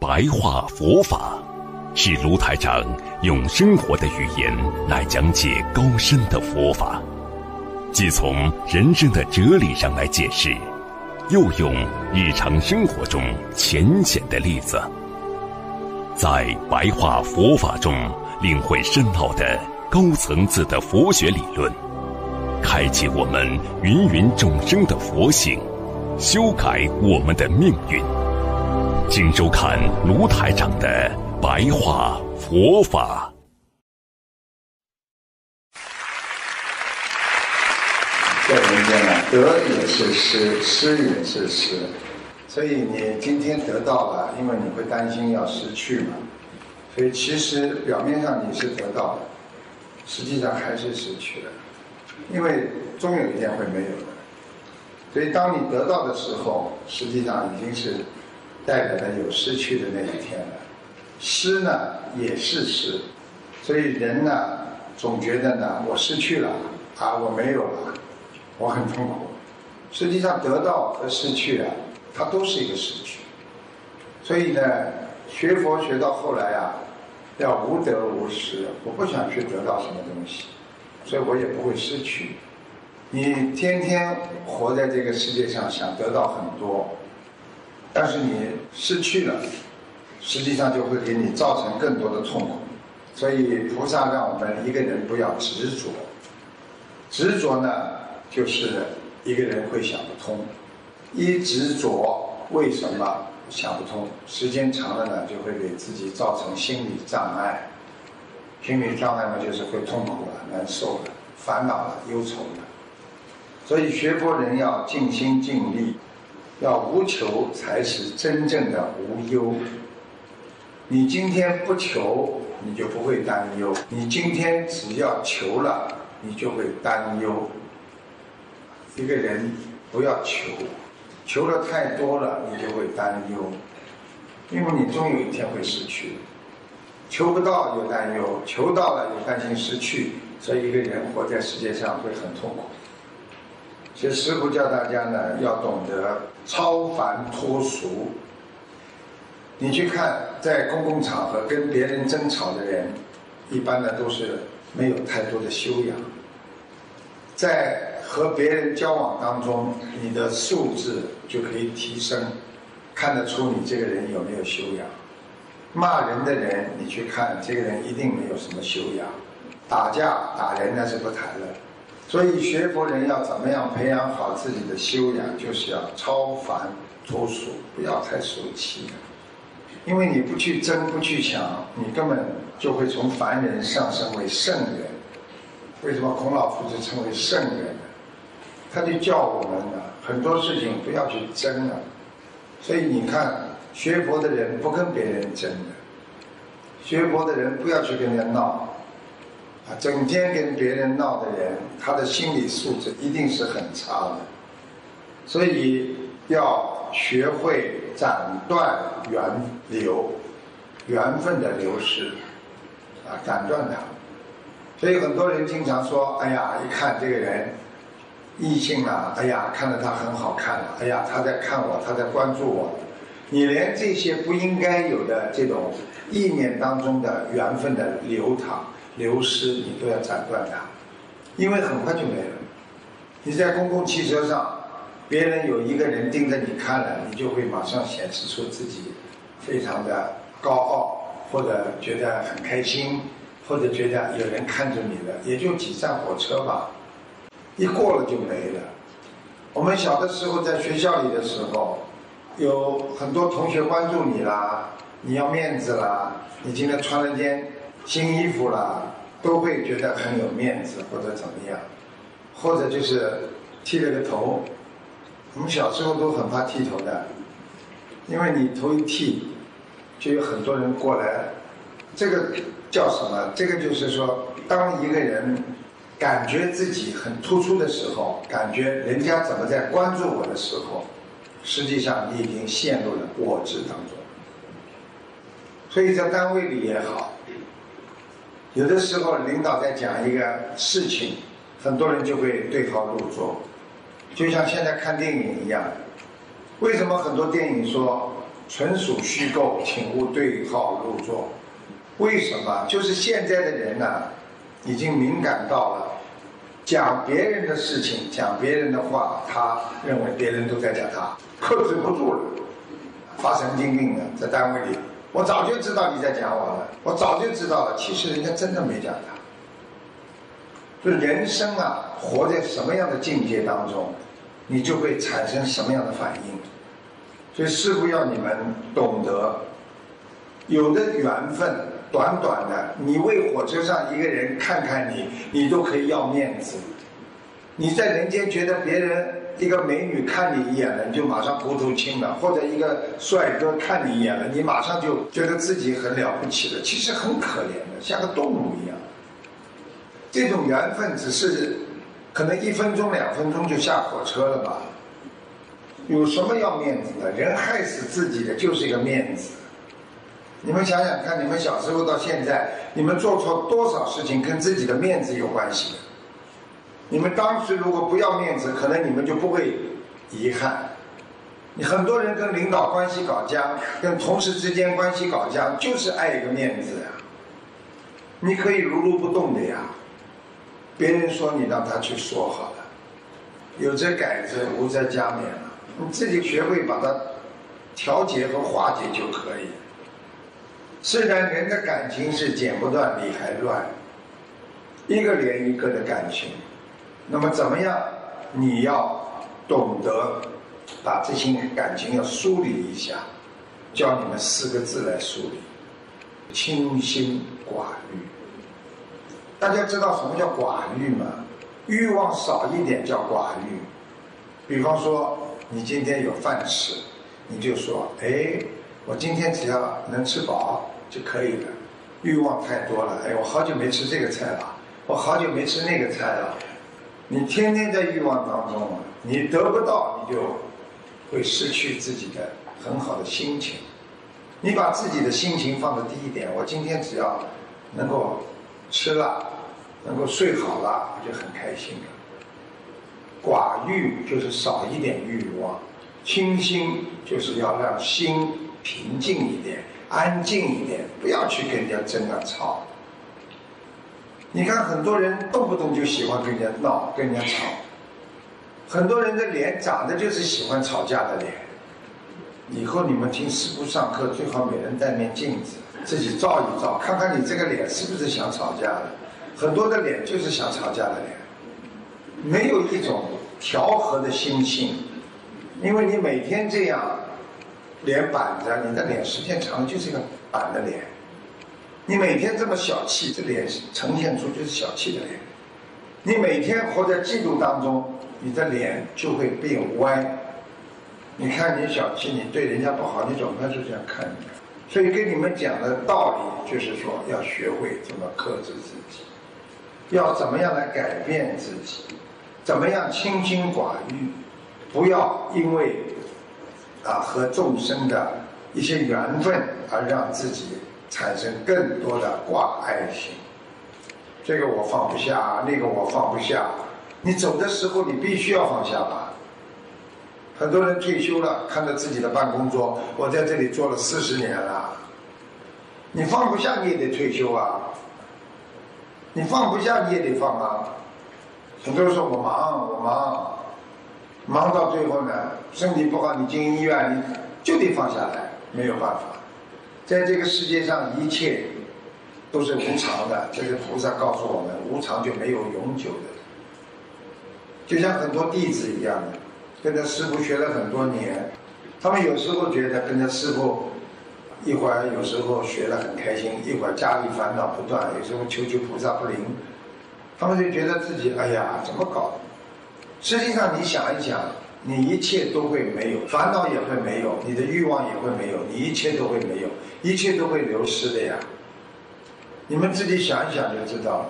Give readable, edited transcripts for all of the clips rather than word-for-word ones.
白话佛法，是卢台长用生活的语言来讲解高深的佛法，既从人生的哲理上来解释，又用日常生活中浅显的例子，在白话佛法中领会深奥的高层次的佛学理论，开启我们芸芸众生的佛性，修改我们的命运。请收看卢台长的白话佛法。 在人间呢，得也是失，失也是失。所以你今天得到了，因为你会担心要失去嘛，所以其实表面上你是得到了，实际上还是失去了，因为终有一天会没有的。所以当你得到的时候，实际上已经是代表了有失去的那一天了。失呢也是失，所以人呢总觉得呢我失去了啊，我没有了，我很痛苦。实际上得到和失去啊，它都是一个失去。所以呢，学佛学到后来啊，要无得无失。我不想去得到什么东西，所以我也不会失去。你天天活在这个世界上，想得到很多，但是你失去了，实际上就会给你造成更多的痛苦。所以菩萨让我们一个人不要执着，执着呢就是一个人会想不通。一执着为什么想不通？时间长了呢，就会给自己造成心理障碍。心理障碍呢，就是会痛苦了、难受了、烦恼了、忧愁了。所以学佛人要尽心尽力，要无求，才是真正的无忧。你今天不求，你就不会担忧；你今天只要求了，你就会担忧。一个人不要求，求的太多了，你就会担忧，因为你终有一天会失去。求不到有担忧，求到了有担心失去，所以一个人活在世界上会很痛苦。所以师父教大家呢，要懂得超凡脱俗。你去看，在公共场合跟别人争吵的人，一般呢都是没有太多的修养。在和别人交往当中，你的素质就可以提升，看得出你这个人有没有修养。骂人的人，你去看，这个人一定没有什么修养。打架打人那是不谈了。所以学佛人要怎么样培养好自己的修养，就是要超凡脱俗，不要太俗气。因为你不去争不去抢，你根本就会从凡人上升为圣人。为什么孔老夫子称为圣人呢？他就教我们呢，很多事情不要去争了。所以你看，学佛的人不跟别人争的，学佛的人不要去跟人闹。整天跟别人闹的人，他的心理素质一定是很差的。所以要学会斩断缘流，缘分的流失，斩断它。所以很多人经常说，哎呀，一看这个人异性啊，哎呀，看着他很好看了，哎呀，他在看我，他在关注我。你连这些不应该有的这种意念当中的缘分的流淌流失，你都要斩断它，因为很快就没了。你在公共汽车上，别人有一个人盯着你看了，你就会马上显示出自己非常的高傲，或者觉得很开心，或者觉得有人看着你了。也就几站火车吧，一过了就没了。我们小的时候在学校里的时候，有很多同学关注你啦，你要面子啦，你今天穿了件新衣服啦，都会觉得很有面子，或者怎么样，或者就是剃了个头。我们小时候都很怕剃头的，因为你头一剃，就有很多人过来。这个叫什么？这个就是说，当一个人感觉自己很突出的时候，感觉人家怎么在关注我的时候，实际上你已经陷入了我执当中。所以在单位里也好，有的时候领导在讲一个事情，很多人就会对号入座，就像现在看电影一样。为什么很多电影说纯属虚构，请勿对号入座。为什么？就是现在的人呢，已经敏感到了讲别人的事情，讲别人的话，他认为别人都在讲他，克制不住了，发神经病了。在单位里，我早就知道你在讲我了，我早就知道了，其实人家真的没讲他。所以人生啊，活在什么样的境界当中，你就会产生什么样的反应。所以师父要你们懂得，有的缘分短短的，你为火车上一个人看看你，你都可以要面子。你在人间觉得别人一个美女看你一眼了，你就马上骨头轻了，或者一个帅哥看你一眼了，你马上就觉得自己很了不起了，其实很可怜的，像个动物一样。这种缘分只是可能1分钟2分钟就下火车了吧？有什么要面子的？人害死自己的就是一个面子。你们想想看，你们小时候到现在，你们做错多少事情跟自己的面子有关系的？你们当时如果不要面子，可能你们就不会遗憾。你很多人跟领导关系搞僵，跟同事之间关系搞僵，就是爱一个面子呀。你可以如如不动的呀。别人说你让他去说好了，有则改之，无则加勉了。你自己学会把它调节和化解就可以。虽然人的感情是剪不断理还乱，一个连一个的感情，那么怎么样？你要懂得把这些感情要梳理一下，教你们4个字来梳理：清心寡欲。大家知道什么叫寡欲吗？欲望少一点叫寡欲。比方说你今天有饭吃，你就说我今天只要能吃饱就可以了。欲望太多了，我好久没吃这个菜了，我好久没吃那个菜了。你天天在欲望当中，你得不到，你就会失去自己的很好的心情。你把自己的心情放得低一点，我今天只要能够吃了，能够睡好了，我就很开心了。寡欲就是少一点欲望，清心就是要让心平静一点，安静一点，不要去跟人家争啊吵。你看很多人动不动就喜欢跟人家闹，跟人家吵。很多人的脸长得就是喜欢吵架的脸。以后你们听师父上课，最好每人带面镜子，自己照一照，看看你这个脸是不是想吵架的。很多的脸就是想吵架的脸，没有一种调和的心性。因为你每天这样脸板着，你的脸时间长了就是一个板的脸。你每天这么小气，这脸呈现出就是小气的脸。你每天活在嫉妒当中，你的脸就会变歪。你看你小气，你对人家不好，你总该是这样看人家。所以跟你们讲的道理就是说，要学会怎么克制自己，要怎么样来改变自己，怎么样清心寡欲，不要因为和众生的一些缘分而让自己产生更多的挂碍心。这个我放不下，那个我放不下。你走的时候你必须要放下吧。很多人退休了，看着自己的办公桌，我在这里做了40年了。你放不下你也得退休啊，你放不下你也得放啊。很多人说我忙到最后呢，身体不好，你进医院你就得放下来，没有办法。在这个世界上一切都是无常的，这是菩萨告诉我们，无常就没有永久的。就像很多弟子一样的，跟着师父学了很多年，他们有时候觉得跟着师父一会儿有时候学得很开心，一会儿家里烦恼不断，有时候求菩萨不灵，他们就觉得自己怎么搞的。实际上你想一想，你一切都会没有，烦恼也会没有，你的欲望也会没有，你一切都会没有，一切都会流失的呀。你们自己想一想就知道了。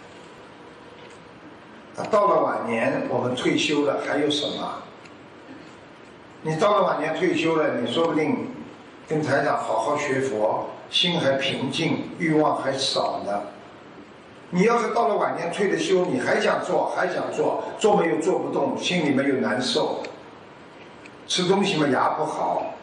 到了晚年我们退休了还有什么？你到了晚年退休了，你说不定跟台长好好学佛，心还平静，欲望还少呢。你要是到了晚年退了休，你还想做，做没有做不动，心里面又难受，吃东西嘛牙不好，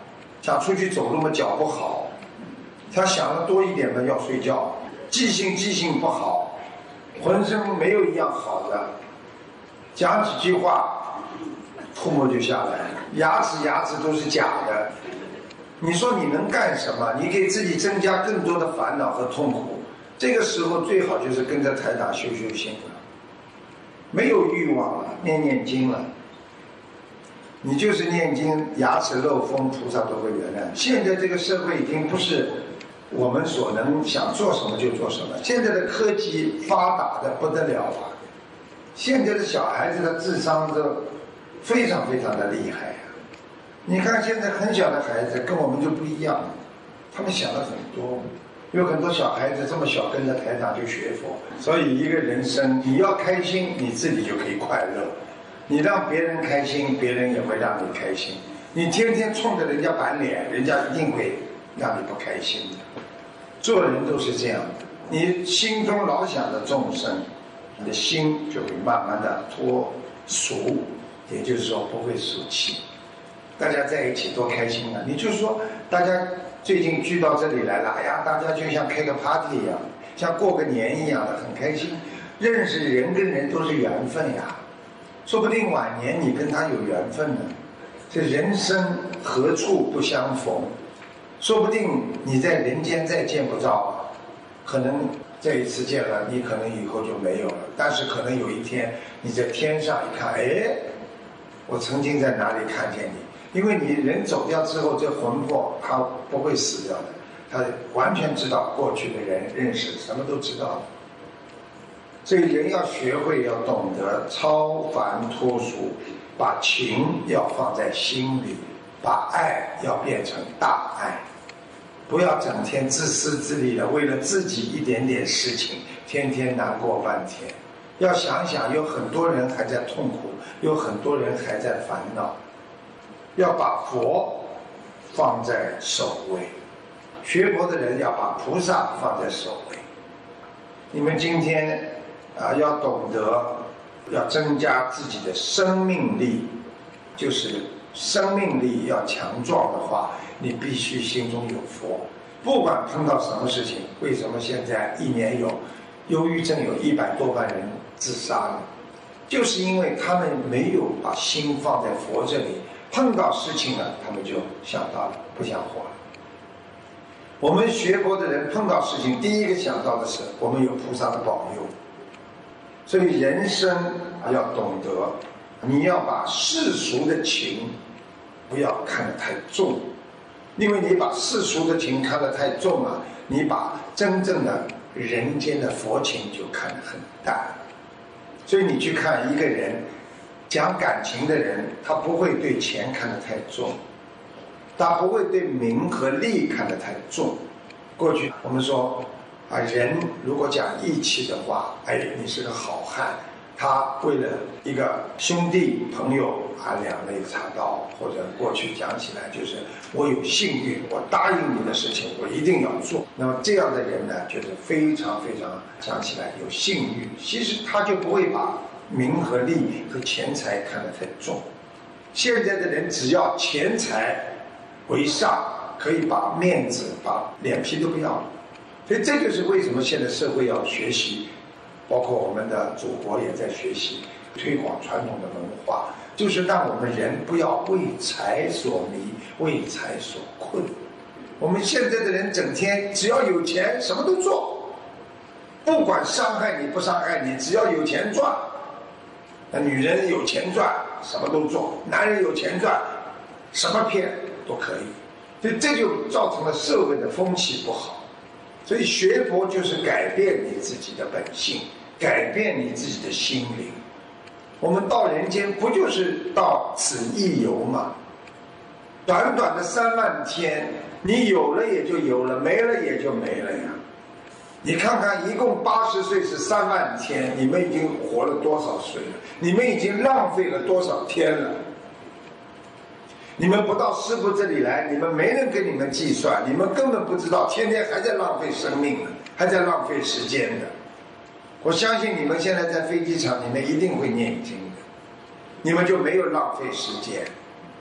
想出去走路嘛脚不好，他想的多一点嘛要睡觉，记性不好，浑身没有一样好的，讲几句话唾沫就下来了，牙齿都是假的。你说你能干什么？你给自己增加更多的烦恼和痛苦。这个时候最好就是跟着台长修心了，没有欲望了，念经了。你就是念经，牙齿漏风，菩萨都会原谅。现在这个社会已经不是我们所能想做什么就做什么，现在的科技发达的不得了啊！现在的小孩子的智商都非常的厉害呀。你看现在很小的孩子跟我们就不一样，他们想的很多。有很多小孩子这么小跟着台长就学佛，所以一个人生你要开心，你自己就可以快乐。你让别人开心，别人也会让你开心。你天天冲着人家板脸，人家一定会让你不开心的。做人都是这样的，你心中老想着众生，你的心就会慢慢的脱俗，也就是说不会俗气。大家在一起多开心啊！你就说大家最近聚到这里来了，哎呀，大家就像开个 party 一样，像过个年一样的，很开心。认识人跟人都是缘分呀，说不定晚年你跟他有缘分呢。这人生何处不相逢？说不定你在人间再见不着了，可能这一次见了，你可能以后就没有了。但是可能有一天你在天上一看，哎，我曾经在哪里看见你。因为你人走掉之后，这魂魄他不会死掉的，他完全知道过去的人认识，什么都知道的。所以人要学会，要懂得超凡脱俗，把情要放在心里，把爱要变成大爱，不要整天自私自利的，为了自己一点点事情，天天难过半天。要想想，有很多人还在痛苦，有很多人还在烦恼。要把佛放在首位，学佛的人要把菩萨放在首位。你们今天要懂得，要增加自己的生命力，就是生命力要强壮的话，你必须心中有佛。不管碰到什么事情，为什么现在一年有忧郁症有100多万人自杀了？就是因为他们没有把心放在佛这里。碰到事情了，他们就想到了，不想活了。我们学佛的人碰到事情，第一个想到的是我们有菩萨的保佑。所以人生要懂得，你要把世俗的情不要看得太重，因为你把世俗的情看得太重了，你把真正的人间的佛情就看得很淡。所以你去看一个人。讲感情的人，他不会对钱看得太重，他不会对名和利看得太重。过去我们说人如果讲义气的话，你是个好汉，他为了一个兄弟朋友两肋插刀，或者过去讲起来就是我有信誉，我答应你的事情我一定要做。那么这样的人呢，就是非常讲起来有信誉，其实他就不会把名和利和钱财看得太重。现在的人只要钱财为上，可以把面子把脸皮都不要了。所以这就是为什么现在社会要学习，包括我们的祖国也在学习推广传统的文化，就是让我们人不要为财所迷，为财所困。我们现在的人整天只要有钱什么都做，不管伤害你不伤害你，只要有钱赚。女人有钱赚什么都做，男人有钱赚什么骗都可以。所以这就造成了社会的风气不好。所以学佛就是改变你自己的本性，改变你自己的心灵。我们到人间不就是到此一游吗？短短的3万天，你有了也就有了，没了也就没了呀。你看看，一共80岁是3万天，你们已经活了多少岁了？你们已经浪费了多少天了？你们不到师父这里来，你们没人跟你们计算，你们根本不知道，天天还在浪费生命呢，还在浪费时间的。我相信你们现在在飞机场，你们一定会念经的，你们就没有浪费时间。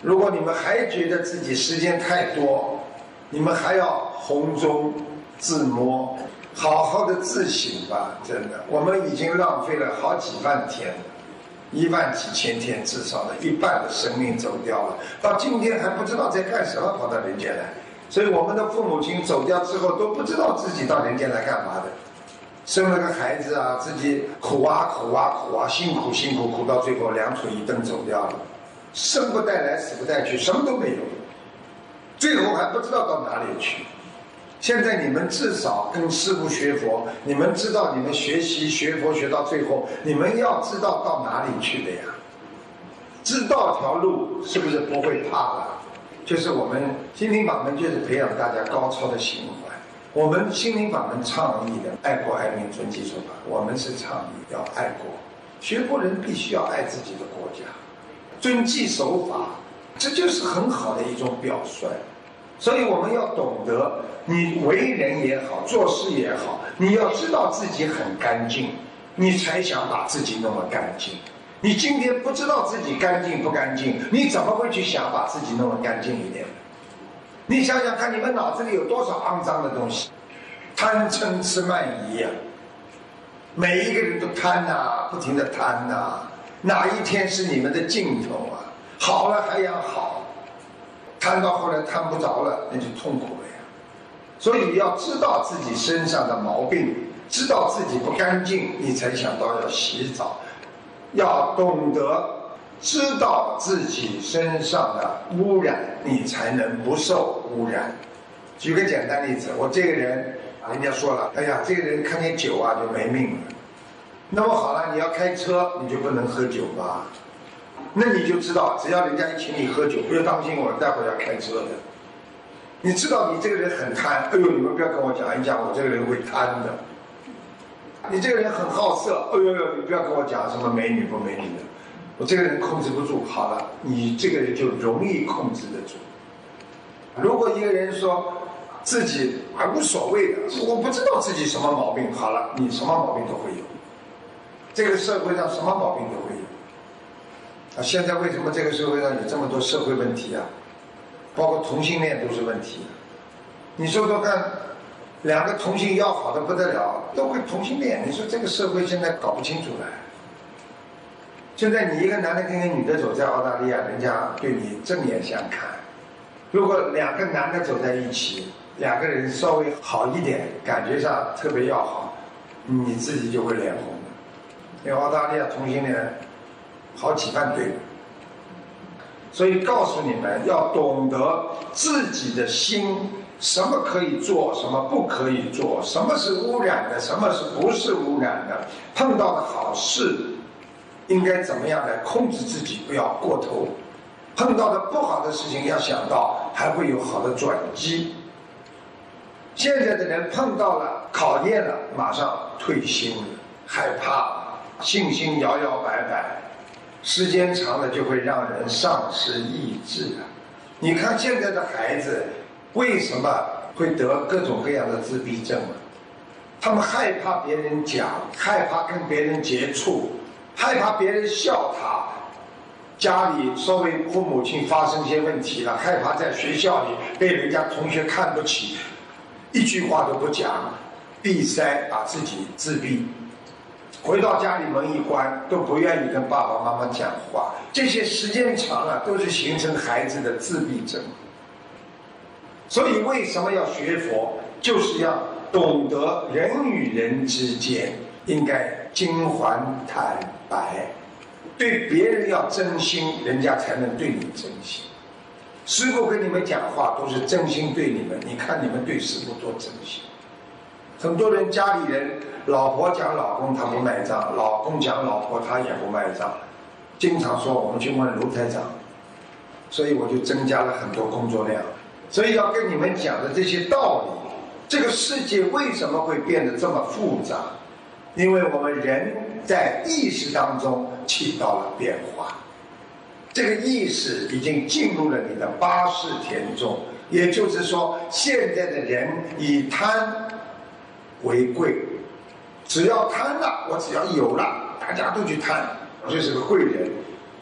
如果你们还觉得自己时间太多，你们还要红中自摸，好好的自省吧。真的，我们已经浪费了好几万天，1万几千天，至少的1半的生命走掉了，到今天还不知道在干什么，跑到人间来。所以我们的父母亲走掉之后都不知道自己到人间来干嘛的，生了个孩子啊，自己苦啊苦啊苦啊，辛苦辛苦苦，到最后2腿一蹬走掉了，生不带来死不带去，什么都没有，最后还不知道到哪里去。现在你们至少跟师父学佛，你们知道你们学习学佛学到最后，你们要知道到哪里去的呀？知道条路是不是不会怕了？就是我们心灵法门就是培养大家高超的行为。我们心灵法门倡议的爱国爱民遵纪守法，我们是倡议要爱国，学佛人必须要爱自己的国家，遵纪守法，这就是很好的一种表率。所以我们要懂得，你为人也好，做事也好，你要知道自己很干净，你才想把自己弄得干净。你今天不知道自己干净不干净，你怎么会去想把自己弄得干净一点？你想想看，你们脑子里有多少肮脏的东西，贪嗔痴慢疑呀！每一个人都贪呐，不停的贪呐，哪一天是你们的尽头啊？好了还要好，贪到后来贪不着了，那就痛苦了呀。所以要知道自己身上的毛病，知道自己不干净，你才想到要洗澡。要懂得知道自己身上的污染，你才能不受污染。举个简单例子，我这个人，人家说了，哎呀，这个人看见酒啊就没命了。那么好了，你要开车，你就不能喝酒吧？那你就知道，只要人家一请你喝酒，要当心我待会要开车的。你知道你这个人很贪，哎呦，你们不要跟我讲一讲，我这个人会贪的。你这个人很好色，哎呦，你不要跟我讲什么美女不美女的，我这个人控制不住。好了，你这个人就容易控制得住。如果一个人说自己还无所谓的，我不知道自己什么毛病，好了，你什么毛病都会有。这个社会上什么毛病都会有。啊，现在为什么这个社会上有这么多社会问题啊？包括同性恋都是问题。你说说看。2个同性要好的不得了，都会同性恋。你说这个社会现在搞不清楚了。现在你一个男的跟一个女的走在澳大利亚，人家对你正眼相看。如果2个男的走在一起，2个人稍微好一点，感觉上特别要好，你自己就会脸红的。因为澳大利亚同性恋好几万对。所以告诉你们，要懂得自己的心。什么可以做，什么不可以做，什么是污染的，什么是不是污染的，碰到的好事应该怎么样来控制自己，不要过头，碰到的不好的事情要想到还会有好的转机。现在的人碰到了考验了，马上退心了，害怕，信心摇摇摆摆，时间长了就会让人丧失意志了。你看现在的孩子为什么会得各种各样的自闭症呢？他们害怕别人讲，害怕跟别人接触，害怕别人笑他。家里稍微父母亲发生些问题了，害怕在学校里被人家同学看不起，一句话都不讲，闭塞，把自己自闭。回到家里门一关，都不愿意跟爸爸妈妈讲话。这些时间长了，都是形成孩子的自闭症。所以为什么要学佛？就是要懂得人与人之间应该金环坦白，对别人要真心，人家才能对你真心。师父跟你们讲话都是真心对你们，你看你们对师父多真心。很多人家里人，老婆讲老公他不卖账，老公讲老婆他也不卖账，经常说我们去问卢台长，所以我就增加了很多工作量。所以要跟你们讲的这些道理，这个世界为什么会变得这么复杂？因为我们人在意识当中起到了变化，这个意识已经进入了你的八识田中，也就是说，现在的人以贪为贵，只要贪了，我只要有了，大家都去贪，我就是个贵人。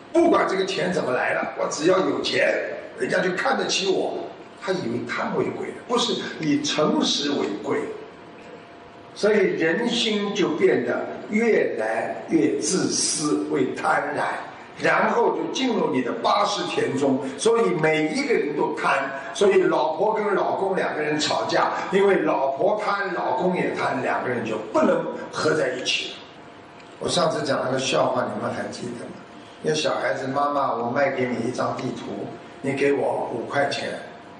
不管这个钱怎么来了，我只要有钱，人家就看得起我。他以为贪为贵，不是以诚实为贵。所以人心就变得越来越自私，为贪婪，然后就进入你的80田中。所以每一个人都贪，所以老婆跟老公两个人吵架，因为老婆贪，老公也贪，两个人就不能合在一起。我上次讲那个笑话，你们还记得吗？那小孩子，妈妈，我卖给你一张地图，你给我5块钱。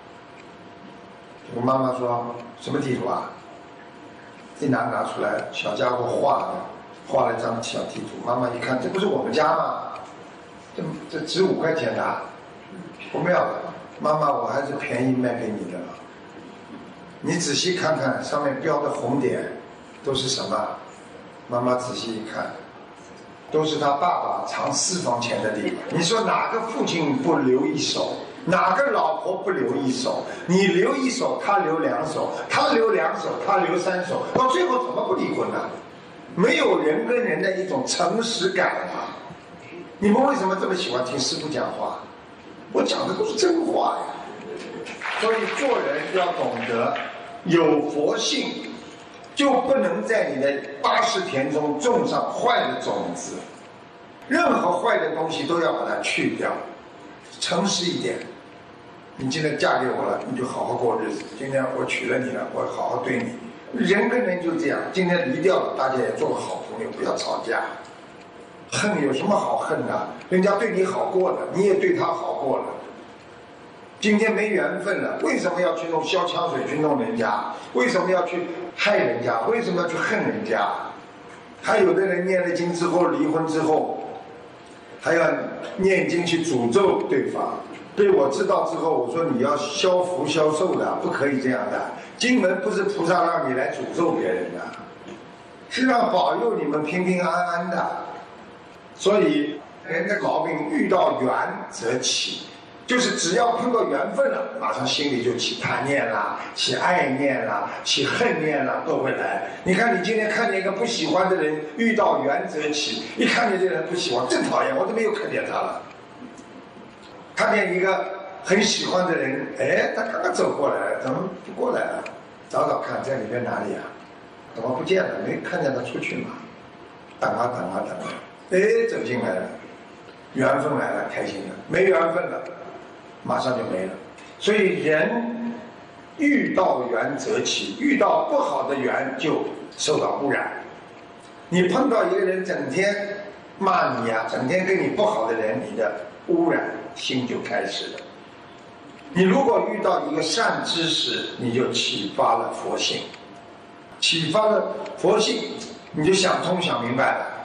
我妈妈说，什么地图啊？一拿出来，小家伙画了一张小地图。妈妈一看，这不是我们家吗？这值5块钱的，不妙的。妈妈，我还是便宜卖给你的了。你仔细看看上面标的红点都是什么？妈妈仔细一看，都是他爸爸藏私房钱的地方。你说哪个父亲不留一手？哪个老婆不留一手？你留一手，他留2手，他留2手，他留3手，到最后怎么不离婚呢？没有人跟人的一种诚实感啊！你们为什么这么喜欢听师父讲话？我讲的都是真话呀！所以做人要懂得有佛性，就不能在你的80田中种上坏的种子。任何坏的东西都要把它去掉，诚实一点。你今天嫁给我了，你就好好过日子。今天我娶了你了，我好好对你。人跟人就这样，今天离掉了，大家也做个好朋友，不要吵架。恨有什么好恨的？人家对你好过了，你也对他好过了。今天没缘分了，为什么要去弄消枪水去弄人家？为什么要去害人家？为什么要去恨人家？还有的人念了经之后，离婚之后，还要念经去诅咒对方。被我知道之后，我说你要消福消寿的，不可以这样的。经文不是菩萨让你来诅咒别人的，是让保佑你们平平安安的。所以人的毛病遇到缘则起，就是只要碰到缘分了，马上心里就起贪念啦，起爱念啦，起恨念啦，都会来。你看你今天看见一个不喜欢的人，遇到缘则起，一看见这个人不喜欢，真讨厌，我都没有看见他了。看见一个很喜欢的人，哎，他刚刚走过来，怎么不过来了？找找看，在里面哪里啊？怎么不见了？没看见他出去嘛？等啊等啊等啊，哎，走进来了，缘分来了，开心了；没缘分了，马上就没了。所以人遇到缘则起，遇到不好的缘就受到污染。你碰到一个人整天骂你啊，整天跟你不好的人，你的污染心就开始了。你如果遇到一个善知识，你就启发了佛性，启发了佛性，你就想通想明白了。